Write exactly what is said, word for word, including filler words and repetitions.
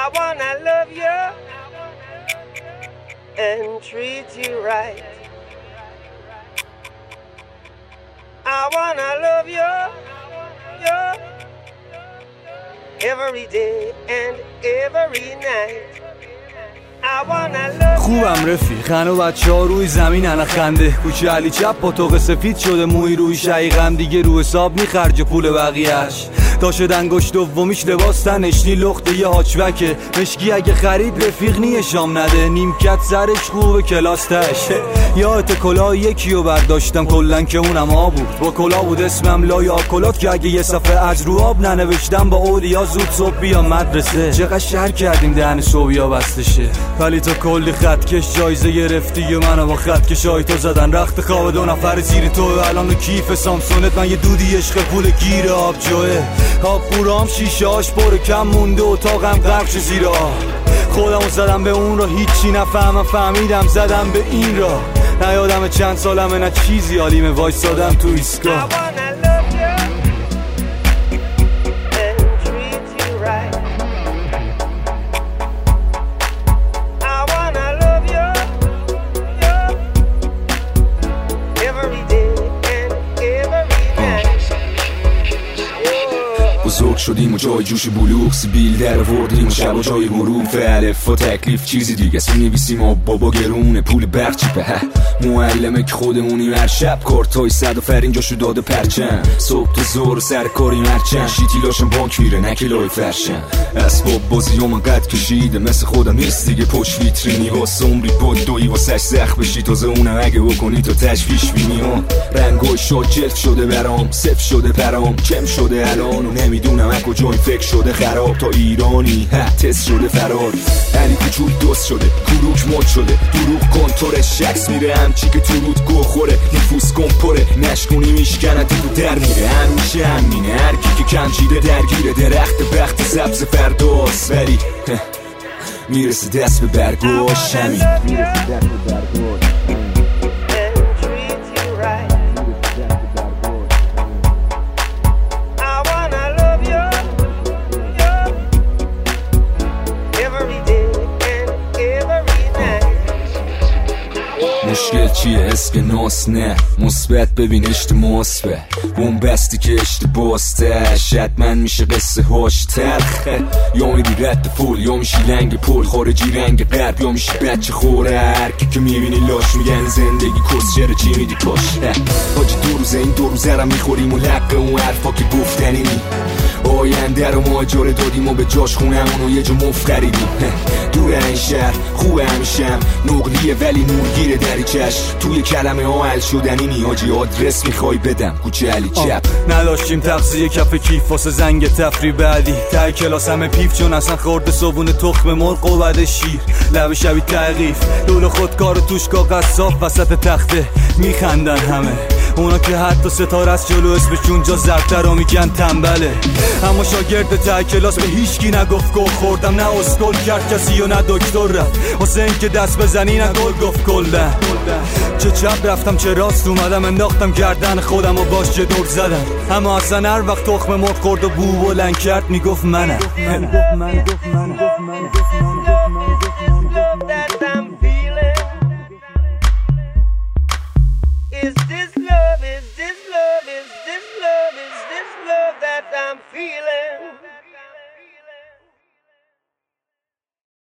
wanna love you and treat you right. I wanna love you, you every day and every night. خوبم رفیق هنو بچه ها روی زمین هنه خنده کوچه علی چپ پاتوق سفید شده موی روی شقیقم دیگه رو حساب میخرج پول بقیهش تا شد انگشت دومیش لباس تنشنی لخته یه هاچوکه مشکی اگه خرید رفیق نیه شام نده نیمکت سرش خوبه کلاس تشه یادت کلا یکیو برداشتم کلن که اونم آب بود با کلا بود اسمم لای آکلات که اگه یه صفحه از رو آب ننوشتم با اولیا زود صبح بیا مدرسه چقدر شهر کردیم دهن صبحیا بسته شه ولی تو کلی خطکش جایزه گرفتی و منو با خطکش های تو زدن رخت خواب دو نفر زیر تو الان رو کیف سامسونت من یه دودی عشق پول گیر آب جوه آب خورام شیشه هاش پر کم مونده اتاقم غرق شه زیر آب خودمو زدم به اون رو هیچی نفهمم فهمیدم زدم به این را نه یادم چند سالمه نه چیزی حالیمه وایسادم تو ایستگاه بزرگ شدیم و جای جوش بلوغ سیبیل در وردیم و شب و جای حروف الف و تکلیف چیزی دیگه سی نویسیم و بابا گرونه پول برچی به معلمه که خودمونیم هر شب کارتای صد و فر اینجا شو داده پرچم صبح تا زور سر کاری مرچم شیتی لاشم بانک میره نکلای فرشم اسباب بازی هم انقدر کشیده مثل خودم نیست دیگه پشت ویترینی واسه عمری با دوی واسه سخت بشی تازه اونم اگه بکنی تا تشویش بینی رنگای شاد جلف شده برام صف شده پرام کم شده الان و نمیدونم اگه کجای فکر شده خراب تا ایرانی ها تست شده فرار علی کوچول دوست شده کروک مد شده دروغ کنتور شخص میره همچی که تو رود گو خوره نفوس کن پره نشکونی میشکنه تو در میره همیشه همینه هر کی که کنجیده درگیره درخت بخت سبز فرداست ولی میرسه دست به برگوش همین میرسه دست به برگوش مشکل چیه اسک ناس نه مثبت ببین اشتماس به اون بستی که اشتباسته شدمن میشه قصه هاش تلخه یا میری رد پول یا میشی لنگ پول خارجی رنگ غرب یا میشی بچه خوره هرکی که میبینی لاش میگن زندگی کس چرا چی میدی پاش حاجی دو روزه این دو روزه را میخوریم و لقه اون حرفا که گفتنی نی آینده رو ماجر دادیم و به جاش خونمون و یه جا مفت خریدیم دور این شهر خوبه همیشم نقلیه ولی نورگیره دری چشم توی کلمه ها حل شدنی نیاجی آدرس میخوای بدم کوچه علی چپ نداشتیم تغذیه کف کیف واسه زنگ تفری بعدی ته کلاس همه پیف چون اصلا خورده صبون تخم مرغ و بعد شیر لب شبی تغییف دول خودکار توش کاغذ صاف وسط تخته میخندن همه اونا که حتی ستاره از جلو اسمشون جا زرتر رو میگن تنبله اما شاگرد ته کلاس به هیچکی نگفت گفت خوردم نه اسکول کرد کسی و نه دکتر رفت واسه این که دست بزنی نه گل گفت کلدن چه چپ رفتم چه راست اومدم انداختم گردن خودم و باش چه دور زدم اما اصلا هر وقت تخم مرغ خورد و بو بلند کرد میگفت منم Is this love, is this love, is this love, is this love that I'm feeling?